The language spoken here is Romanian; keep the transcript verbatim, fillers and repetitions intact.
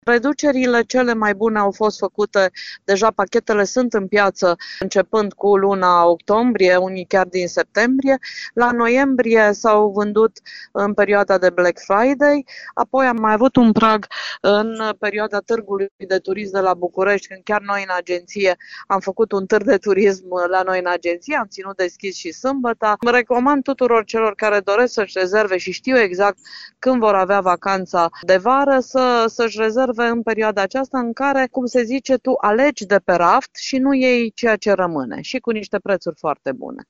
Reducerile cele mai bune au fost făcute, deja pachetele sunt în piață începând cu luna octombrie, unii chiar din septembrie. La noiembrie s-au vândut în perioada de Black Friday, apoi am mai avut un prag în perioada târgului de turism de la București, când chiar noi în agenție am făcut un târg de turism la noi în agenție, am ținut deschis și sâmbătă. Recomand tuturor celor care doresc să-și rezerve și știu exact când vor avea vacanța de vară să, să-și rezerve în perioada aceasta în care, cum se zice, tu alegi de pe raft și nu iei ceea ce rămâne și cu niște prețuri foarte bune.